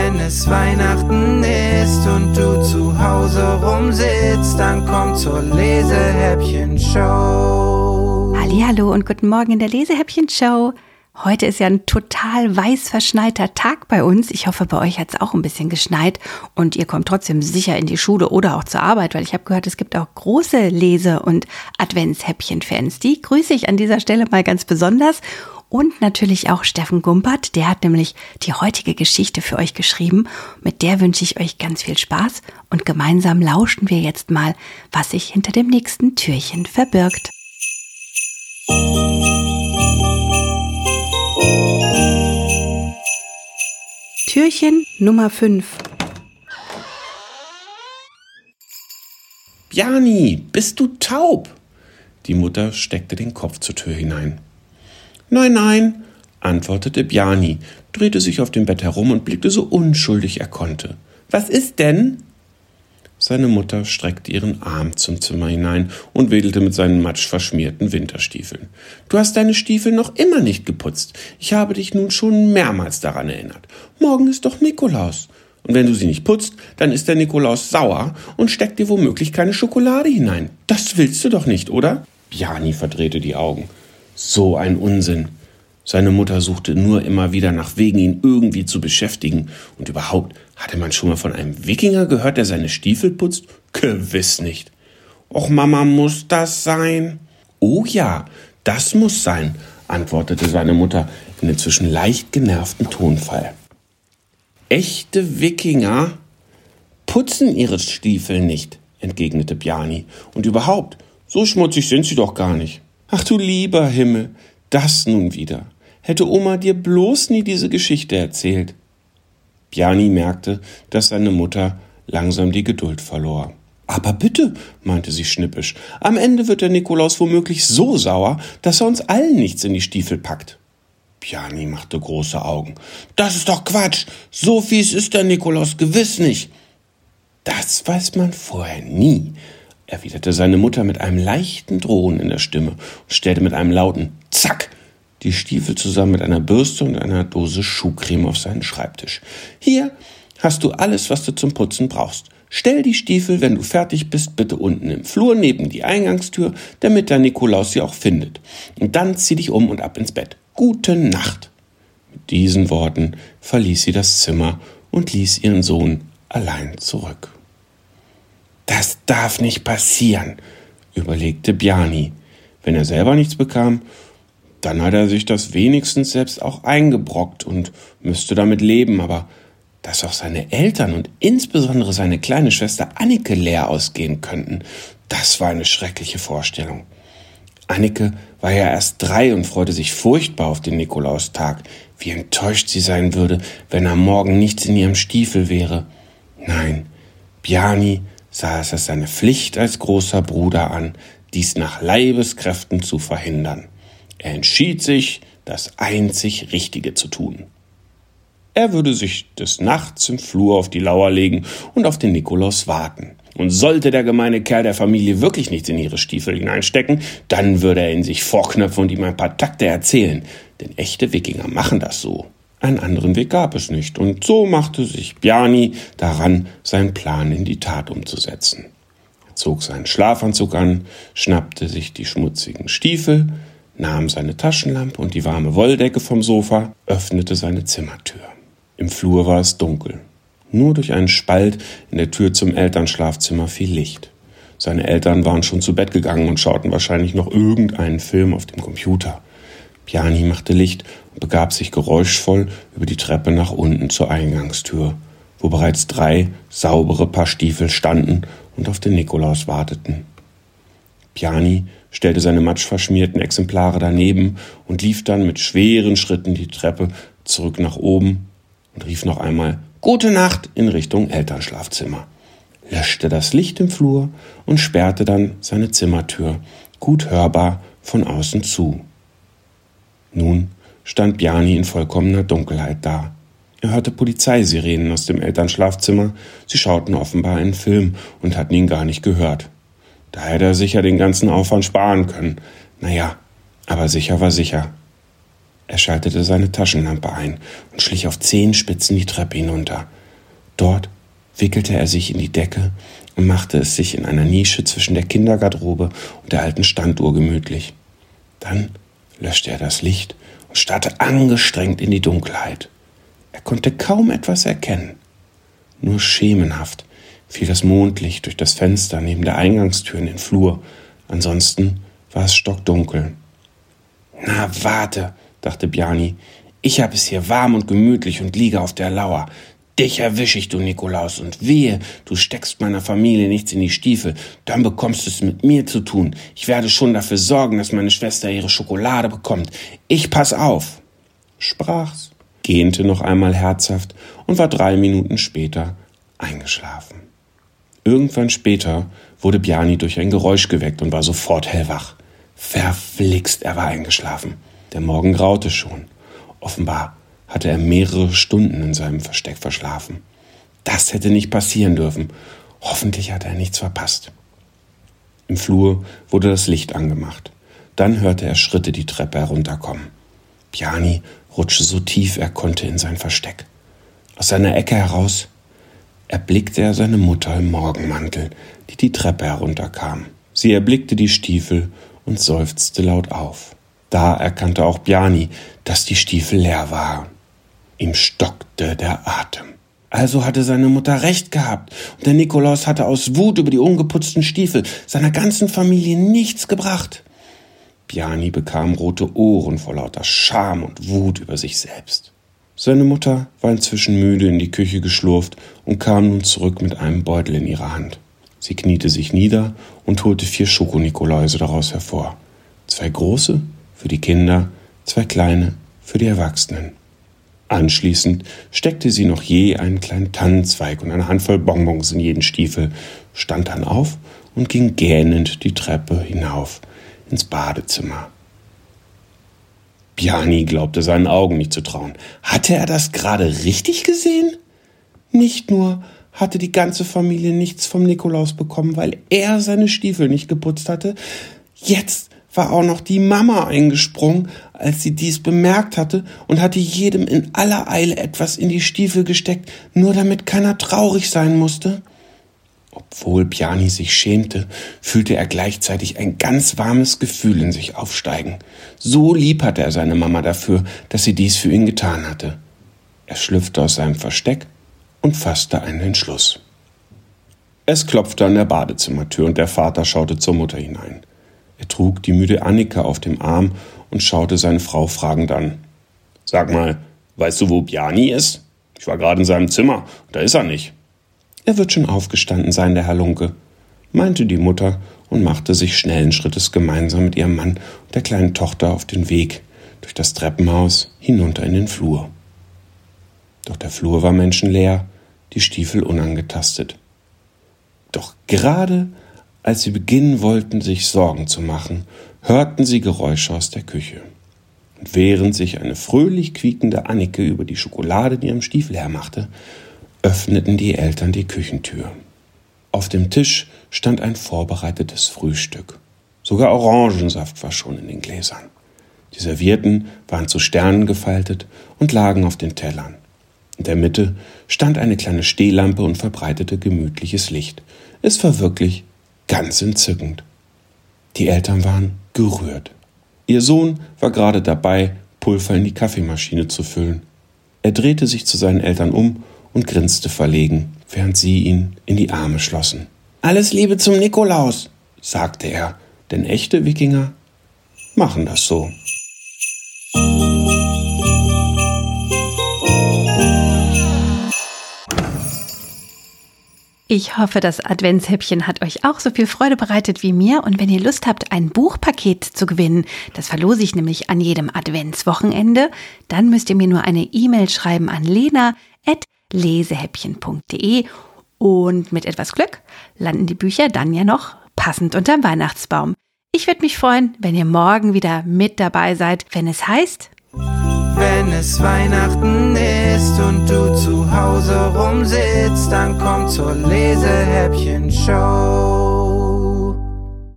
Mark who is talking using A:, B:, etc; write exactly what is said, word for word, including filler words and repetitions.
A: Wenn es Weihnachten ist und du zu Hause rumsitzt, dann komm zur Lesehäppchen-Show.
B: Hallihallo und guten Morgen in der Lesehäppchen-Show. Heute ist ja ein total weiß verschneiter Tag bei uns. Ich hoffe, bei euch hat es auch ein bisschen geschneit und ihr kommt trotzdem sicher in die Schule oder auch zur Arbeit, weil ich habe gehört, es gibt auch große Lese- und Adventshäppchen-Fans. Die grüße ich an dieser Stelle mal ganz besonders. Und natürlich auch Steffen Gumpert, der hat nämlich die heutige Geschichte für euch geschrieben. Mit der wünsche ich euch ganz viel Spaß und gemeinsam lauschen wir jetzt mal, was sich hinter dem nächsten Türchen verbirgt. Türchen Nummer fünf.
C: Bjarni, bist du taub? Die Mutter steckte den Kopf zur Tür hinein. Nein, nein, antwortete Bjarni, drehte sich auf dem Bett herum und blickte so unschuldig er konnte. Was ist denn? Seine Mutter streckte ihren Arm zum Zimmer hinein und wedelte mit seinen matschverschmierten Winterstiefeln. Du hast deine Stiefel noch immer nicht geputzt. Ich habe dich nun schon mehrmals daran erinnert. Morgen ist doch Nikolaus. Und wenn du sie nicht putzt, dann ist der Nikolaus sauer und steckt dir womöglich keine Schokolade hinein. Das willst du doch nicht, oder? Bjarni verdrehte die Augen. So ein Unsinn. Seine Mutter suchte nur immer wieder nach Wegen, ihn irgendwie zu beschäftigen. Und überhaupt, hatte man schon mal von einem Wikinger gehört, der seine Stiefel putzt? Gewiss nicht. Och, Mama, muss das sein? Oh ja, das muss sein, antwortete seine Mutter in inzwischen leicht genervten Tonfall. Echte Wikinger putzen ihre Stiefel nicht, entgegnete Bjarni. Und überhaupt, so schmutzig sind sie doch gar nicht. Ach du lieber Himmel, das nun wieder. Hätte Oma dir bloß nie diese Geschichte erzählt. Bjarni merkte, dass seine Mutter langsam die Geduld verlor. Aber bitte, meinte sie schnippisch, am Ende wird der Nikolaus womöglich so sauer, dass er uns allen nichts in die Stiefel packt. Bjarni machte große Augen. Das ist doch Quatsch, so fies ist der Nikolaus gewiss nicht. Das weiß man vorher nie, erwiderte seine Mutter mit einem leichten Drohen in der Stimme und stellte mit einem lauten Zack die Stiefel zusammen mit einer Bürste und einer Dose Schuhcreme auf seinen Schreibtisch. Hier hast du alles, was du zum Putzen brauchst. Stell die Stiefel, wenn du fertig bist, bitte unten im Flur neben die Eingangstür, damit der Nikolaus sie auch findet. Und dann zieh dich um und ab ins Bett. Gute Nacht. Mit diesen Worten verließ sie das Zimmer und ließ ihren Sohn allein zurück. Das darf nicht passieren, überlegte Bjarni. Wenn er selber nichts bekam, dann hat er sich das wenigstens selbst auch eingebrockt und müsste damit leben, aber dass auch seine Eltern und insbesondere seine kleine Schwester Annike leer ausgehen könnten, das war eine schreckliche Vorstellung. Annike war ja erst drei und freute sich furchtbar auf den Nikolaustag. Wie enttäuscht sie sein würde, wenn am Morgen nichts in ihrem Stiefel wäre. Nein, Bjarni sah es als seine Pflicht als großer Bruder an, dies nach Leibeskräften zu verhindern. Er entschied sich, das einzig Richtige zu tun. Er würde sich des Nachts im Flur auf die Lauer legen und auf den Nikolaus warten. Und sollte der gemeine Kerl der Familie wirklich nichts in ihre Stiefel hineinstecken, dann würde er in sich vorknöpfen und ihm ein paar Takte erzählen. Denn echte Wikinger machen das so. Einen anderen Weg gab es nicht. Und so machte sich Bjarni daran, seinen Plan in die Tat umzusetzen. Er zog seinen Schlafanzug an, schnappte sich die schmutzigen Stiefel, nahm seine Taschenlampe und die warme Wolldecke vom Sofa, öffnete seine Zimmertür. Im Flur war es dunkel. Nur durch einen Spalt in der Tür zum Elternschlafzimmer fiel Licht. Seine Eltern waren schon zu Bett gegangen und schauten wahrscheinlich noch irgendeinen Film auf dem Computer. Bjarni machte Licht und begab sich geräuschvoll über die Treppe nach unten zur Eingangstür, wo bereits drei saubere Paar Stiefel standen und auf den Nikolaus warteten. Bjarni stellte seine matschverschmierten Exemplare daneben und lief dann mit schweren Schritten die Treppe zurück nach oben und rief noch einmal »Gute Nacht« in Richtung Elternschlafzimmer, löschte das Licht im Flur und sperrte dann seine Zimmertür, gut hörbar, von außen zu. Nun stand Bjarni in vollkommener Dunkelheit da. Er hörte Polizeisirenen aus dem Elternschlafzimmer. Sie schauten offenbar einen Film und hatten ihn gar nicht gehört. Da hätte er sicher den ganzen Aufwand sparen können. Naja, aber sicher war sicher. Er schaltete seine Taschenlampe ein und schlich auf Zehenspitzen die Treppe hinunter. Dort wickelte er sich in die Decke und machte es sich in einer Nische zwischen der Kindergarderobe und der alten Standuhr gemütlich. Dann löschte er das Licht und starrte angestrengt in die Dunkelheit. Er konnte kaum etwas erkennen. Nur schemenhaft fiel das Mondlicht durch das Fenster neben der Eingangstür in den Flur. Ansonsten war es stockdunkel. »Na, warte«, dachte Bjarni, »ich hab es hier warm und gemütlich und liege auf der Lauer. Dich erwisch ich, du Nikolaus, und wehe, du steckst meiner Familie nichts in die Stiefel, dann bekommst du es mit mir zu tun. Ich werde schon dafür sorgen, dass meine Schwester ihre Schokolade bekommt. Ich pass auf«, sprach's, gähnte noch einmal herzhaft und war drei Minuten später eingeschlafen. Irgendwann später wurde Bjarni durch ein Geräusch geweckt und war sofort hellwach. Verflixt, er war eingeschlafen. Der Morgen graute schon. Offenbar hatte er mehrere Stunden in seinem Versteck verschlafen. Das hätte nicht passieren dürfen. Hoffentlich hatte er nichts verpasst. Im Flur wurde das Licht angemacht. Dann hörte er Schritte die Treppe herunterkommen. Bjarni rutschte so tief er konnte in sein Versteck. Aus seiner Ecke heraus erblickte er seine Mutter im Morgenmantel, die die Treppe herunterkam. Sie erblickte die Stiefel und seufzte laut auf. Da erkannte auch Bjarni, dass die Stiefel leer waren. Ihm stockte der Atem. Also hatte seine Mutter recht gehabt und der Nikolaus hatte aus Wut über die ungeputzten Stiefel seiner ganzen Familie nichts gebracht. Bjarni bekam rote Ohren vor lauter Scham und Wut über sich selbst. Seine Mutter war inzwischen müde in die Küche geschlurft und kam nun zurück mit einem Beutel in ihrer Hand. Sie kniete sich nieder und holte vier Schokonikoläuse daraus hervor. Zwei große für die Kinder, zwei kleine für die Erwachsenen. Anschließend steckte sie noch je einen kleinen Tannenzweig und eine Handvoll Bonbons in jeden Stiefel, stand dann auf und ging gähnend die Treppe hinauf ins Badezimmer. Bjarni glaubte seinen Augen nicht zu trauen. Hatte er das gerade richtig gesehen? Nicht nur hatte die ganze Familie nichts vom Nikolaus bekommen, weil er seine Stiefel nicht geputzt hatte, jetzt war auch noch die Mama eingesprungen, als sie dies bemerkt hatte und hatte jedem in aller Eile etwas in die Stiefel gesteckt, nur damit keiner traurig sein musste. Obwohl Bjarni sich schämte, fühlte er gleichzeitig ein ganz warmes Gefühl in sich aufsteigen. So lieb hatte er seine Mama dafür, dass sie dies für ihn getan hatte. Er schlüpfte aus seinem Versteck und fasste einen Entschluss. Es klopfte an der Badezimmertür und der Vater schaute zur Mutter hinein. Er trug die müde Annika auf dem Arm und schaute seine Frau fragend an. »Sag mal, weißt du, wo Bjarni ist? Ich war gerade in seinem Zimmer, da ist er nicht.« »Er wird schon aufgestanden sein, der Herr Lunke«, meinte die Mutter und machte sich schnellen Schrittes gemeinsam mit ihrem Mann und der kleinen Tochter auf den Weg durch das Treppenhaus hinunter in den Flur. Doch der Flur war menschenleer, die Stiefel unangetastet. Doch gerade als sie beginnen wollten, sich Sorgen zu machen, hörten sie Geräusche aus der Küche. Und während sich eine fröhlich quiekende Annike über die Schokolade in ihrem Stiefel hermachte, öffneten die Eltern die Küchentür. Auf dem Tisch stand ein vorbereitetes Frühstück. Sogar Orangensaft war schon in den Gläsern. Die Servietten waren zu Sternen gefaltet und lagen auf den Tellern. In der Mitte stand eine kleine Stehlampe und verbreitete gemütliches Licht. Es war wirklich ganz entzückend. Die Eltern waren gerührt. Ihr Sohn war gerade dabei, Pulver in die Kaffeemaschine zu füllen. Er drehte sich zu seinen Eltern um und grinste verlegen, während sie ihn in die Arme schlossen. »Alles Liebe zum Nikolaus«, sagte er, denn echte Wikinger machen das so.
B: Ich hoffe, das Adventshäppchen hat euch auch so viel Freude bereitet wie mir. Und wenn ihr Lust habt, ein Buchpaket zu gewinnen, das verlose ich nämlich an jedem Adventswochenende, dann müsst ihr mir nur eine E-Mail schreiben an lena at lesehäppchen punkt de und mit etwas Glück landen die Bücher dann ja noch passend unterm Weihnachtsbaum. Ich würde mich freuen, wenn ihr morgen wieder mit dabei seid, wenn es heißt...
A: Wenn es Weihnachten ist und du zu Hause rumsitzt, dann komm zur Lesehäppchen-Show.